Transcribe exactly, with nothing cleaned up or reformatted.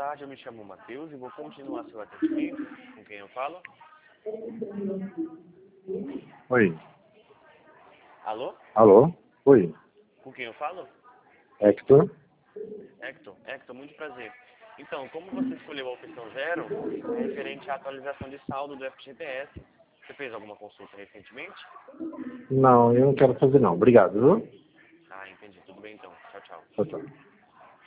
tarde, eu me chamo Matheus e vou continuar seu atendimento. Com quem eu falo? Oi. Alô? Alô? Oi. Com quem eu falo? Hector? Hector, Hector, muito prazer. Então, como você escolheu a opção zero, é referente à atualização de saldo do F G T S. Você fez alguma consulta recentemente? Não, eu não quero fazer não. Obrigado, viu? Ah, entendi. Tudo bem então. Tchau, tchau. Tchau, tchau.